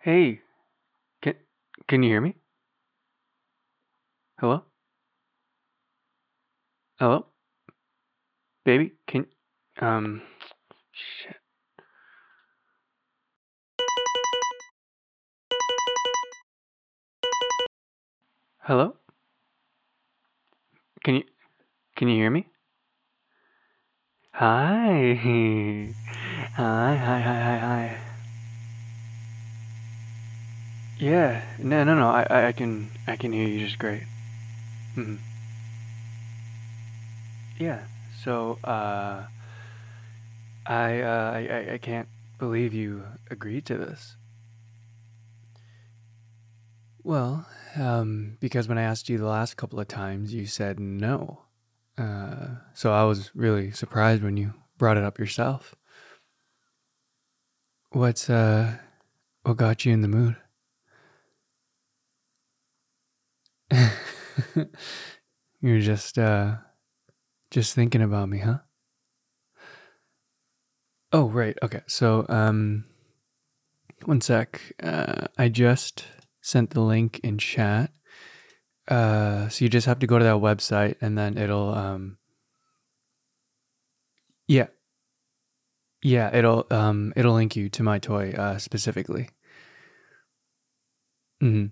Hey, can can you hear me? Hello? Hello? Baby, can um shit. Hello? Can you can you hear me? Hi. Hi. Yeah. No. I can hear you just great. hmm Yeah. So, I can't believe you agreed to this. Well, because when I asked you the last couple of times, you said no. So I was really surprised when you brought it up yourself. What's what got you in the mood? You're just thinking about me, huh? Oh, right. Okay. So, one sec. I just sent the link in chat. So you just have to go to that website and then yeah, yeah, it'll link you to my toy specifically. hmm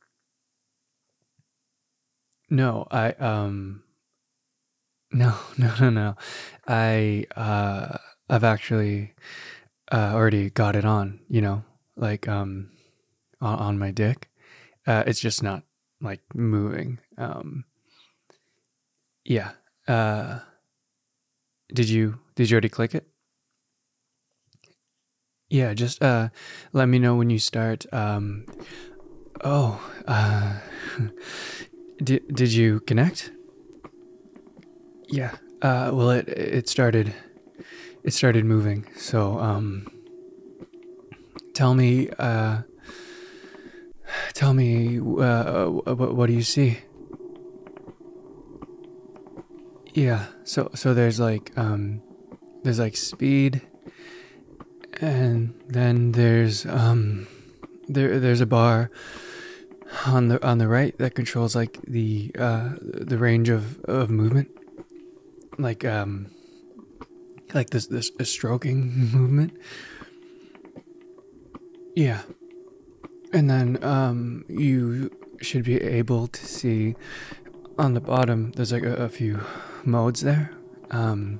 No, no. I I've actually already got it on, like on my dick. It's just not like moving. Yeah. Uh did you already click it? Yeah, just let me know when you start. Oh, did you connect? Yeah. Well it started moving. So tell me what do you see? Yeah. So there's like speed, and then there's a bar on the right that controls like the range of movement, like this a stroking movement. Yeah. And then you should be able to see on the bottom there's like a few modes there. um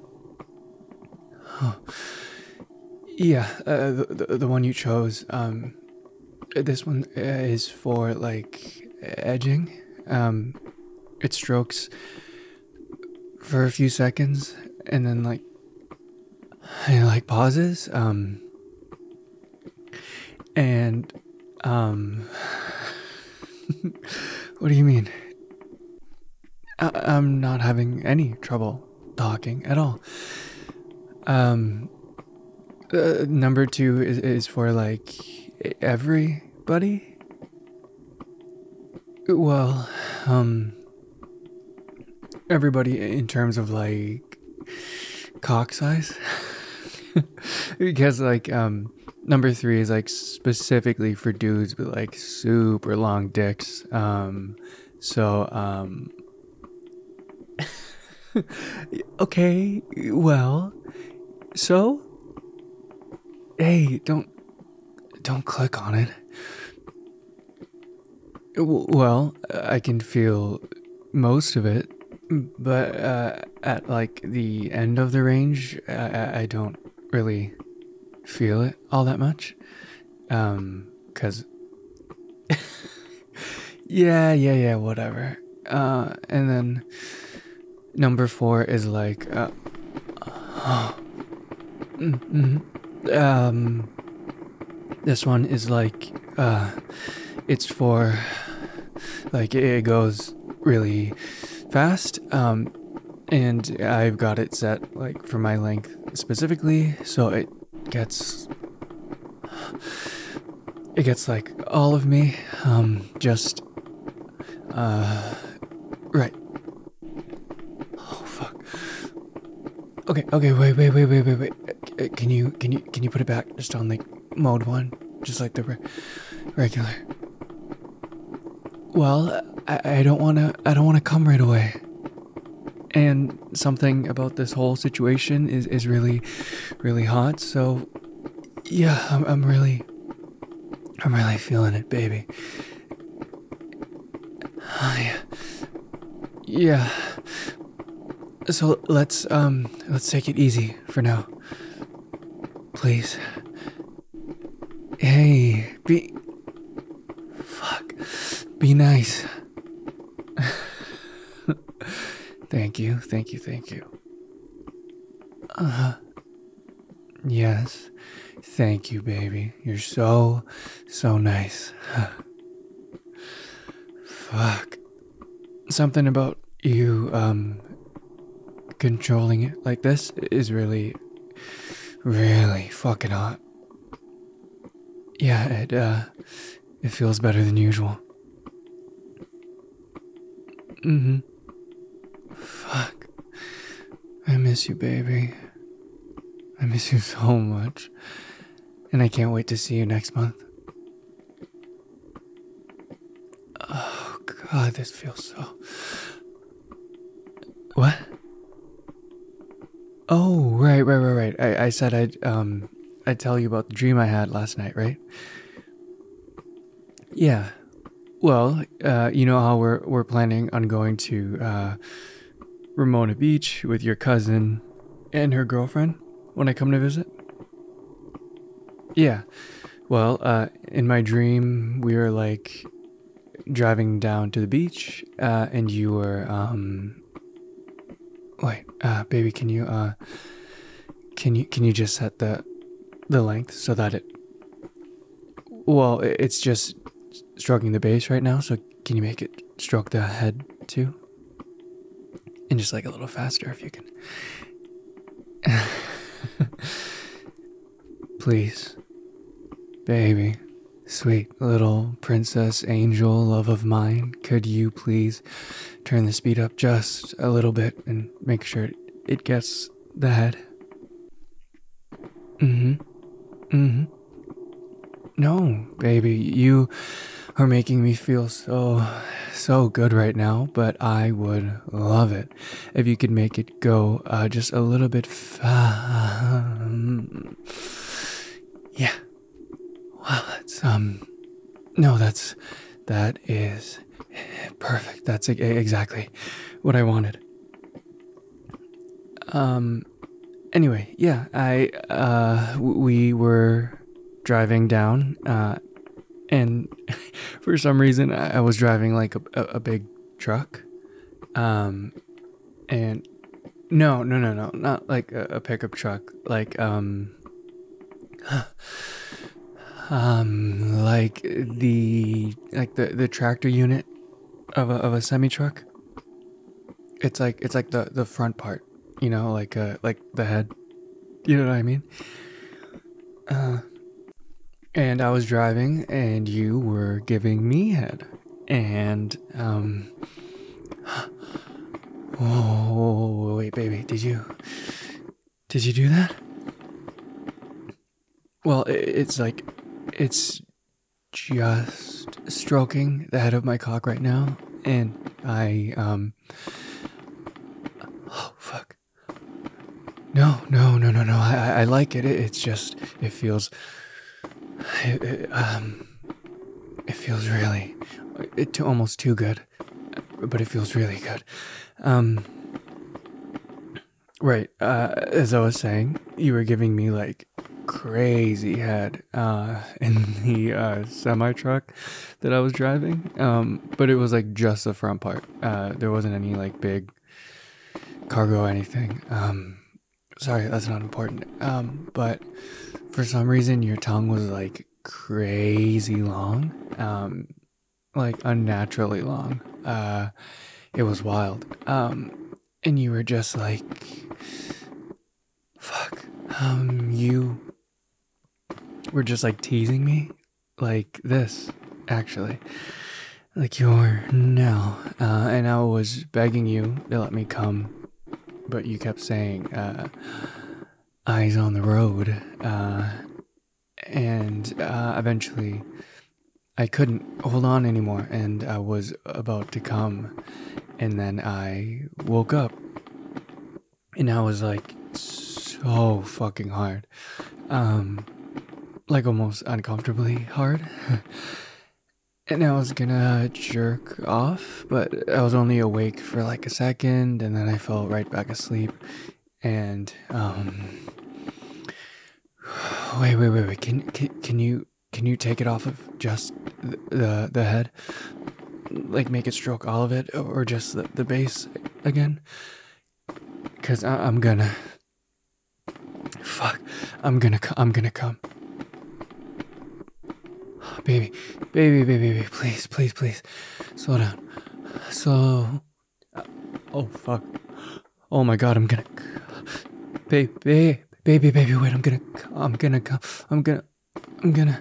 yeah, the one you chose, this one is for like edging. It strokes for a few seconds and then like it like pauses. And um what do you mean? I'm not having any trouble talking at all. um Number two is for like everybody. Well, um everybody in terms of like cock size. Because like number three is like specifically for dudes with like super long dicks. So okay, well, so hey, don't click on it. Well, I can feel most of it, but at like the end of the range, I don't really feel it all that much. 'Cause yeah, whatever. And then number four is like, um, this one is like, it's for like it goes really fast. And I've got it set like for my length specifically, so gets it gets like all of me. Just right. Oh fuck. Okay. Wait. Can you put it back just on like mode one, just like the. Regular. Well, I don't wanna come right away. And something about this whole situation is really, really hot. So yeah, I'm really feeling it, baby. Oh, yeah. Yeah. So let's take it easy for now. Please. Hey, fuck. Be nice. Thank you, thank you, thank you. Yes. Thank you, baby. You're so, so nice. Fuck. Something about you, controlling it like this is really, really fucking hot. Yeah, it feels better than usual. Mm-hmm. Fuck. I miss you, baby. I miss you so much. And I can't wait to see you next month. Oh, God, this feels so. What? Oh, right. I said I'd tell you about the dream I had last night, right? Yeah. Well, you know how we're planning on going to Ramona Beach with your cousin and her girlfriend when I come to visit? Yeah. Well, in my dream, we were like driving down to the beach, and you were wait, baby, can you just set the length so that it? Well, it's just stroking the base right now. So can you make it stroke the head too? And just like a little faster if you can. Please, baby, sweet little princess angel love of mine, could you please turn the speed up just a little bit and make sure it gets the head? Mm-hmm. Mm-hmm. No, baby, you are making me feel so good right now, but I would love it if you could make it go just a little bit yeah. Well, that's no, that is perfect. That's exactly what I wanted. Um anyway, yeah, we were driving down and for some reason I was driving like a big truck. Um and no, not like a pickup truck, like the tractor unit of a semi truck. It's like the front part, like the head. You know what I mean? Uh, and I was driving, and you were giving me head, and oh wait, baby, did you do that? Well, it's like it's just stroking the head of my cock right now, and oh fuck. No. I like it. It's just it feels it feels really almost too good, but it feels really good. Um, right. As I was saying, you were giving me like crazy head in the semi truck that I was driving. But it was like just the front part. There wasn't any like big cargo or anything. Sorry, that's not important. But for some reason, your tongue was like crazy long, like unnaturally long. It was wild. And you were just like, fuck. You were just like teasing me, like this, actually, like you're now. And I was begging you to let me come, but you kept saying, eyes on the road. And eventually I couldn't hold on anymore, and I was about to come, and then I woke up, and I was like so fucking hard, um, like almost uncomfortably hard. And I was gonna jerk off, but I was only awake for like a second, and then I fell right back asleep. And wait. Can you take it off of just the head? Like make it stroke all of it, or just the base again? Cause I'm gonna fuck. I'm gonna come, baby, baby. Please, slow down, slow. Oh fuck. Oh my god, I'm gonna. Baby, wait, I'm gonna come. I'm gonna.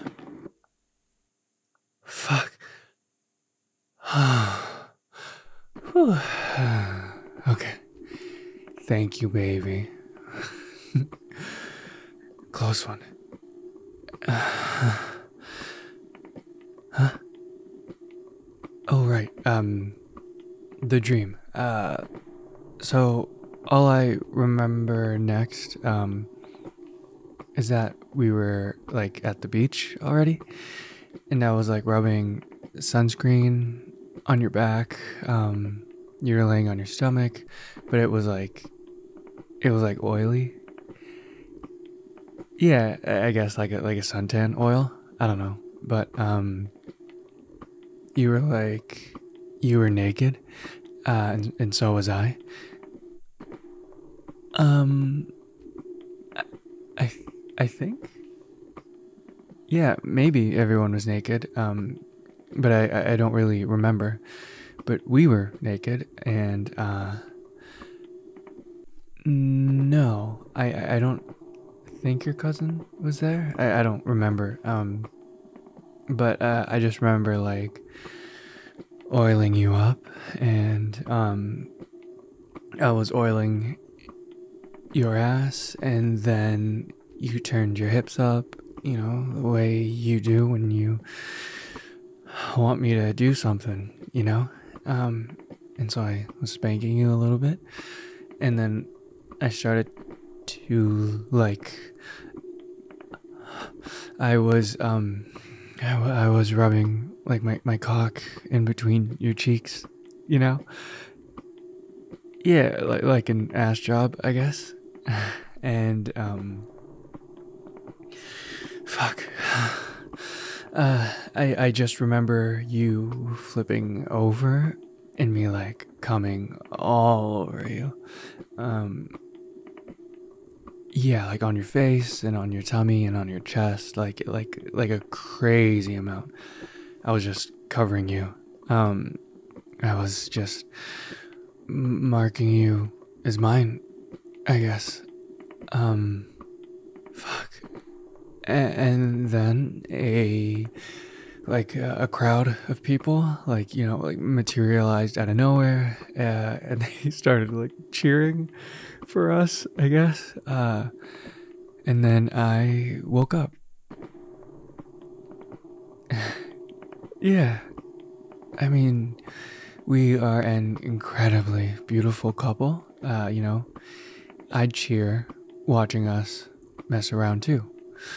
Fuck. Whew. Okay. Thank you, baby. Close one. Huh? Oh, right. The dream. So all I remember next, is that we were like at the beach already, and I was like rubbing sunscreen on your back. You were laying on your stomach, but it was like oily. Yeah, I guess like a suntan oil. I don't know, but you were like you were naked, and so was I. Um, I I think, yeah, maybe everyone was naked. But I don't really remember. But we were naked, and no, I don't think your cousin was there. I don't remember. But I just remember like oiling you up, and I was oiling your ass, and then you turned your hips up, the way you do when you want me to do something. Um, and so I was spanking you a little bit, and then I started to like, I was, I was rubbing like my cock in between your cheeks, you know? Yeah, like an ass job, I guess. And, fuck. I just remember you flipping over and me like coming all over you. Um, yeah, like on your face and on your tummy and on your chest, like a crazy amount. I was just covering you. Um, I was just marking you as mine, I guess. Um, fuck. And then a crowd of people like materialized out of nowhere, and they started like cheering for us, I guess. And then I woke up. Yeah, I mean, we are an incredibly beautiful couple. I'd cheer watching us mess around too.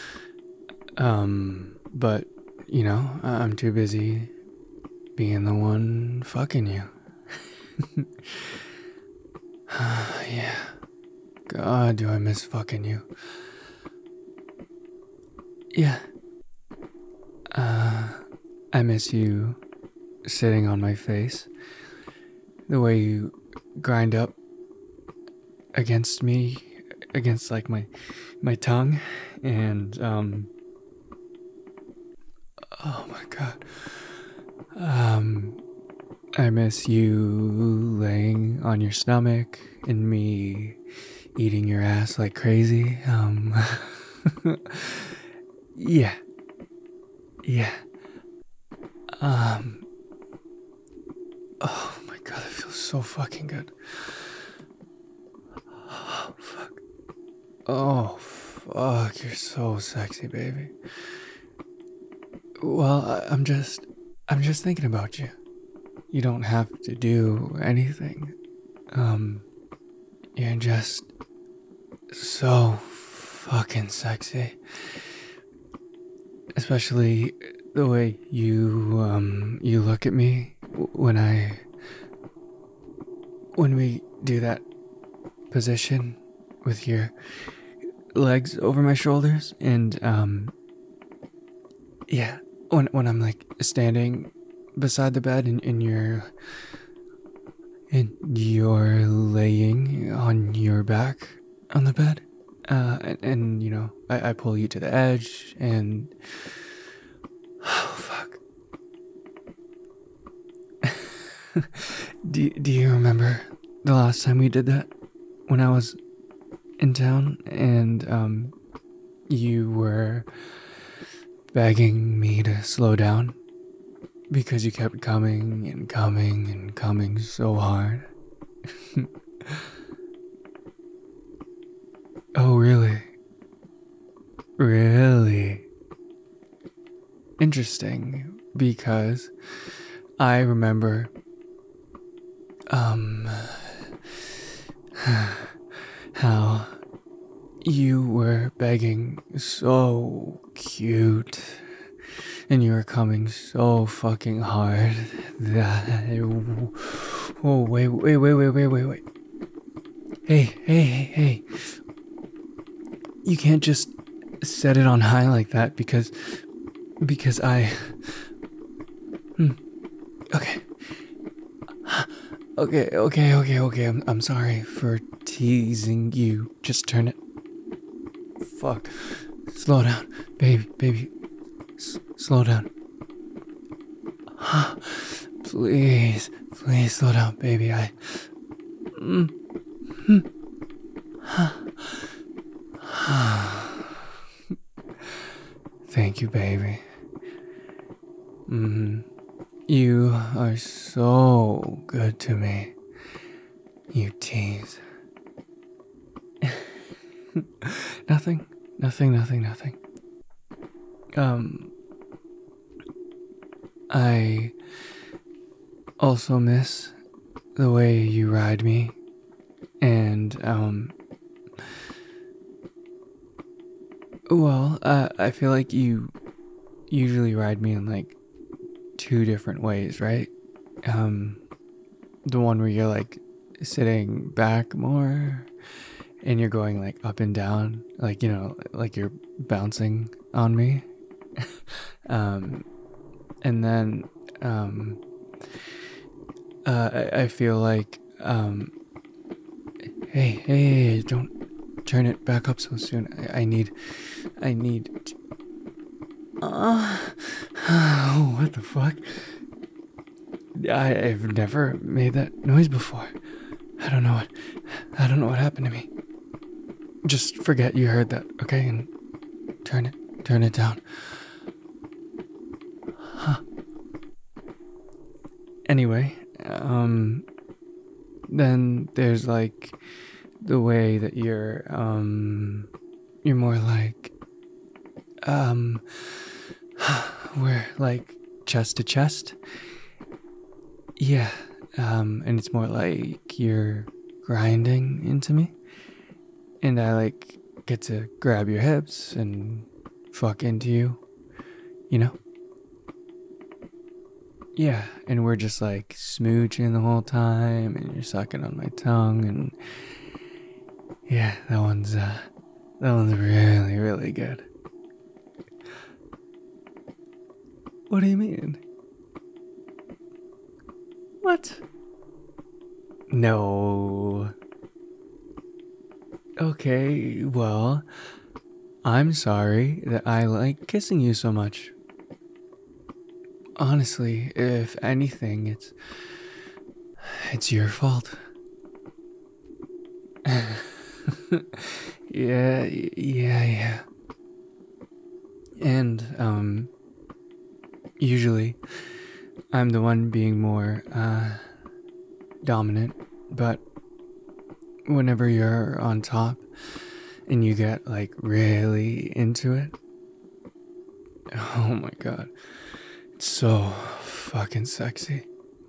But I'm too busy being the one fucking you. Yeah. God, do I miss fucking you. Yeah. I miss you sitting on my face. The way you grind up against me, against like my tongue, and oh my god. Um, I miss you laying on your stomach and me eating your ass like crazy. Yeah, yeah. Um, oh my god, it feels so fucking good. Oh fuck. Oh fuck, you're so sexy, baby. Well, I'm just thinking about you. You don't have to do anything. Um, you're just so fucking sexy. Especially the way you look at me when we do that position with your legs over my shoulders and yeah, when I'm like standing beside the bed and you're laying on your back on the bed. And you know, I pull you to the edge and oh fuck. Do you remember the last time we did that? When I was in town and you were begging me to slow down because you kept coming and coming and coming so hard. Oh, really? Really? Interesting, because I remember, um, how you were begging so cute and you were coming so fucking hard that. Oh, wait. Hey. You can't just set it on high like that because I. Okay. Okay. I'm sorry for teasing you. Just turn it. Fuck. Slow down, baby. Slow down. Please slow down, baby. Thank you, baby. You are so good to me. You tease. Nothing. I also miss the way you ride me, and well, I feel like you usually ride me in like two different ways, right? The one where you're like sitting back more and you're going like up and down, like, you know, like you're bouncing on me. And then I feel like hey, don't turn it back up so soon. I need what the fuck? I've never made that noise before. I don't know what happened to me. Just forget you heard that, okay? And turn it down. Anyway, then there's like the way that you're more like, we're like chest to chest. Yeah, and it's more like you're grinding into me. And I like get to grab your hips and fuck into you, you know? Yeah, and we're just like smooching the whole time, and you're sucking on my tongue, and yeah, that one's really, really good. What do you mean? What? No. Okay, well, I'm sorry that I like kissing you so much. Honestly, if anything, it's your fault. Yeah. And usually I'm the one being more dominant, but whenever you're on top and you get like really into it, Oh my god. It's so fucking sexy.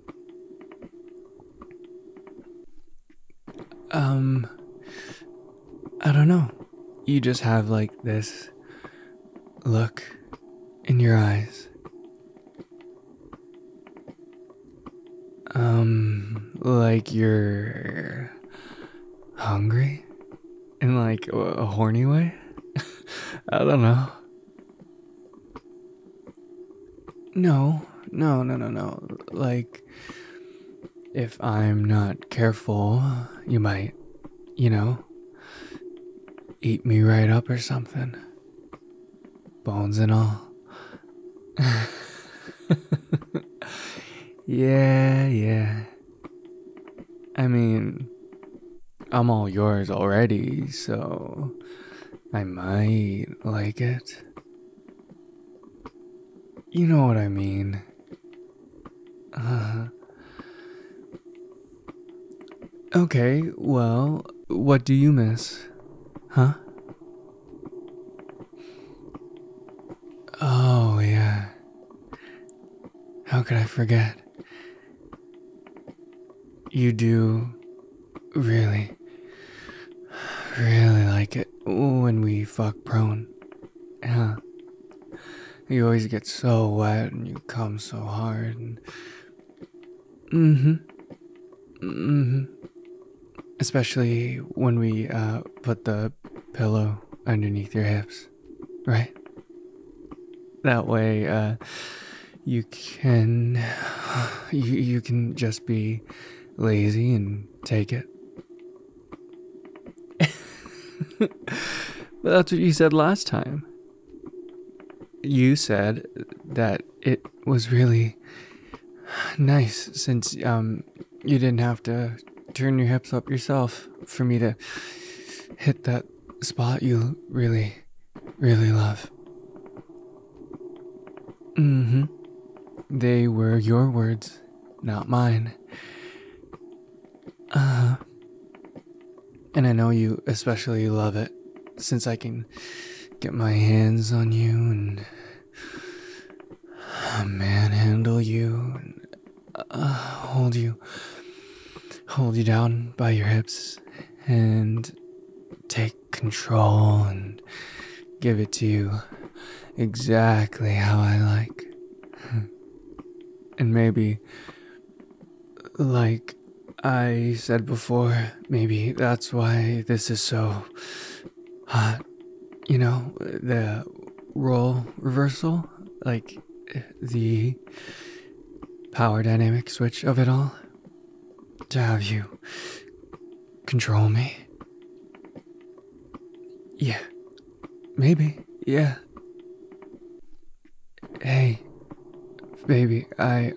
Um, I don't know. You just have like this look in your eyes. Like you're hungry in like a horny way? I don't know. No, no, no, no, no. Like, if I'm not careful, you might, you know, eat me right up or something. Bones and all. Yeah, yeah. I mean, I'm all yours already, so I might like it. You know what I mean. Uh, okay, well, what do you miss? Huh? Oh, yeah. How could I forget? You do really, really like it when we fuck prone. Huh? You always get so wet and you come so hard. And mm-hmm. Mm-hmm. Especially when we put the pillow underneath your hips, right? That way, you can you can just be lazy and take it. But that's what you said last time. You said that it was really nice since you didn't have to turn your hips up yourself for me to hit that spot you really, really love. Mm-hmm. They were your words, not mine. Uh, and I know you especially love it since I can get my hands on you and manhandle you and hold you down by your hips and take control and give it to you exactly how I like. And maybe, like I said before, maybe that's why this is so hot. You know, the role reversal, like the power dynamic switch of it all, to have you control me. Yeah, maybe, yeah. Hey, baby,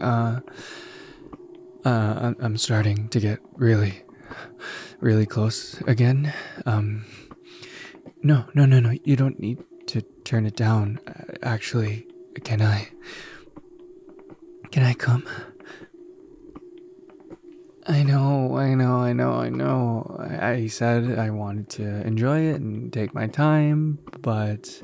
I'm starting to get really, really close again. No, no, no, no, you don't need to turn it down. Actually, can I? Can I come? I said I wanted to enjoy it and take my time, but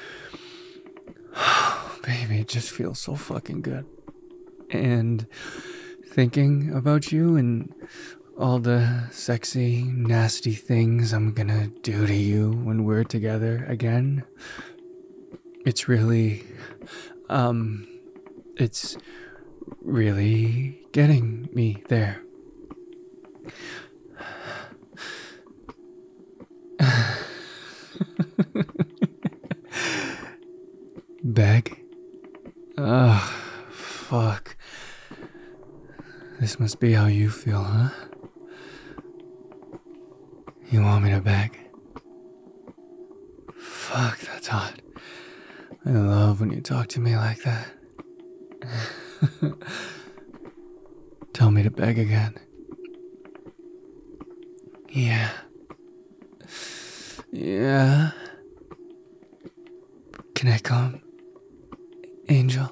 baby, it just feels so fucking good. And thinking about you and all the sexy, nasty things I'm gonna do to you when we're together again, it's really, um, it's really getting me there. Beg? Ugh, fuck. This must be how you feel, huh? You want me to beg? Fuck, that's hot. I love when you talk to me like that. Tell me to beg again. Yeah. Yeah. Can I come? Angel?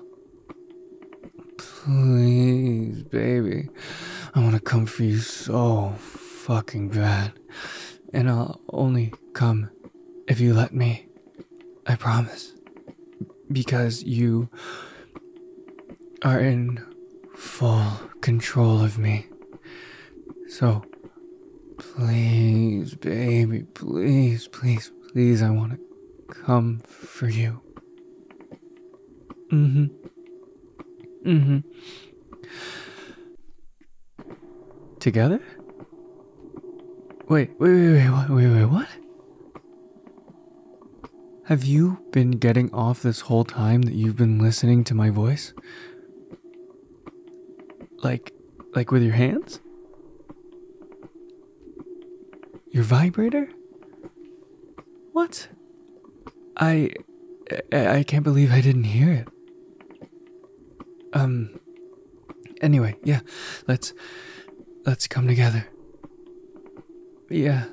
Please, baby. I want to come for you so fucking bad. And I'll only come if you let me. I promise. because you are in full control of me. So please, baby, please, please, please, I want to come for you. Mm-hmm. Mm-hmm. Together? Wait, what? Have you been getting off this whole time that you've been listening to my voice? Like with your hands? Your vibrator? What? I can't believe I didn't hear it. Anyway, yeah, let's come together. Yeah.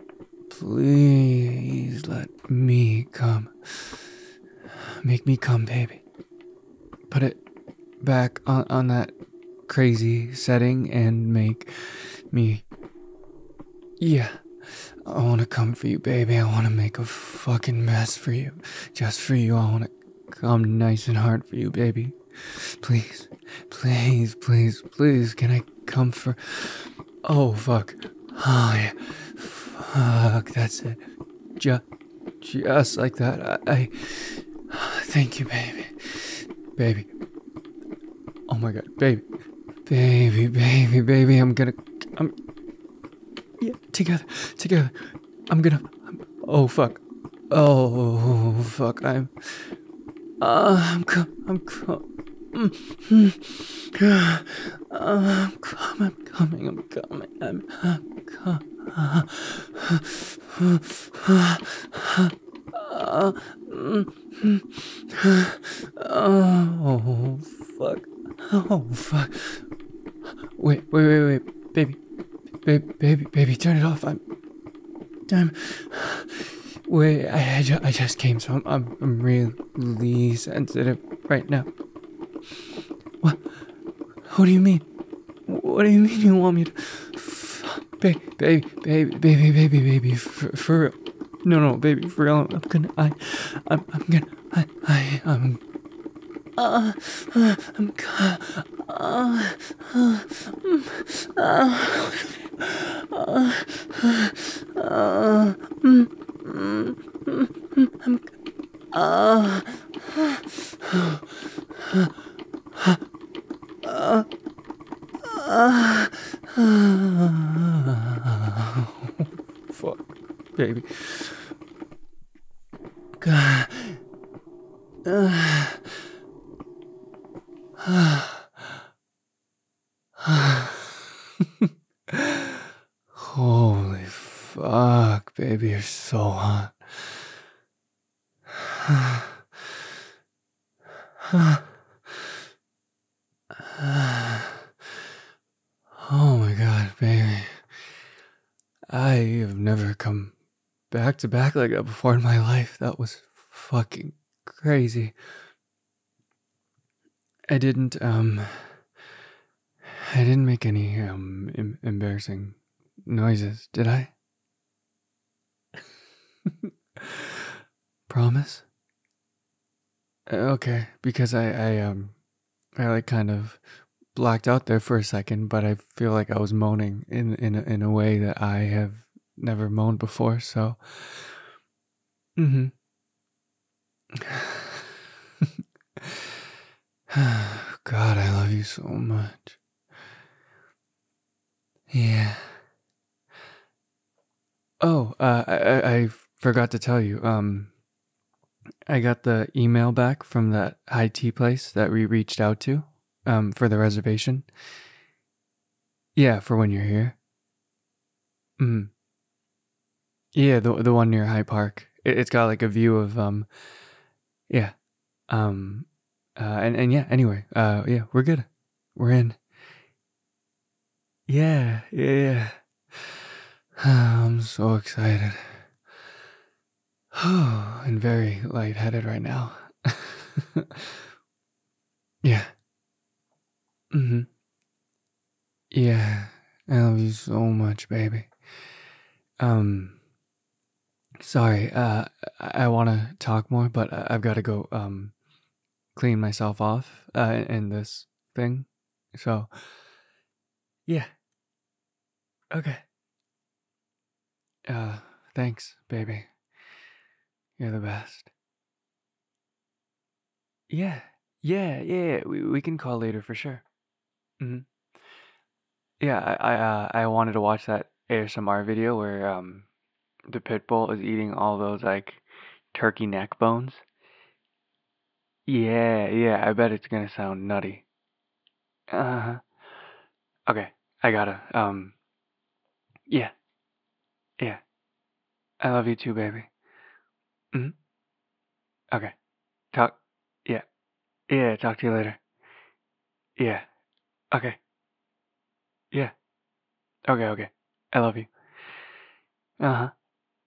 Please let me come. Make me come, baby. Put it back on that crazy setting and make me. Yeah. I want to come for you, baby. I want to make a fucking mess for you. Just for you. I want to come nice and hard for you, baby. Please. Please, please, please. Can I come for. Oh, fuck. Oh, yeah. Fuck. That's it. Just like that. I. Thank you, baby. Baby. Oh my god. Baby. Baby. Yeah, together. Oh fuck. Oh fuck. I'm coming. Oh fuck. Oh fuck. Wait, baby. Baby, turn it off. I'm. Wait, I just came, so I'm really sensitive right now. What? What do you mean? What do you mean you want me to? Baby, for real. No, baby, for real. I'm gonna. Fuck, baby. God. Holy fuck, baby, you're so hot. Oh my god, baby. I have never come back to back like that before in my life. That was fucking crazy. I didn't make any embarrassing noises, did I? Promise? Okay, because I like kind of blacked out there for a second, but I feel like I was moaning in a way that I have never moaned before, so God, I love you so much. Yeah. Oh, I forgot to tell you. I got the email back from that high tea place that we reached out to, for the reservation. Yeah, for when you're here. Mm. Yeah, the one near High Park. It's got like a view of yeah. And yeah. Anyway, yeah, we're good. We're in. Yeah. I'm so excited. And very lightheaded right now. Yeah. Mm-hmm. Yeah. I love you so much, baby. Sorry, I want to talk more, but I've got to go, clean myself off in this thing. So, yeah. Okay. Uh, Thanks, baby. You're the best. Yeah. Yeah. We can call later for sure. Hmm. Yeah, I wanted to watch that ASMR video where the pit bull is eating all those like turkey neck bones. Yeah, I bet it's gonna sound nutty. Uh-huh. Okay, I gotta. Yeah, yeah. I love you too, baby. Hmm. Okay. Talk. Yeah, yeah. Talk to you later. Yeah. Okay. Yeah. Okay. I love you. Uh-huh.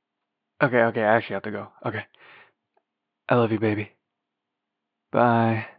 Okay. I actually have to go. Okay. I love you, baby. Bye.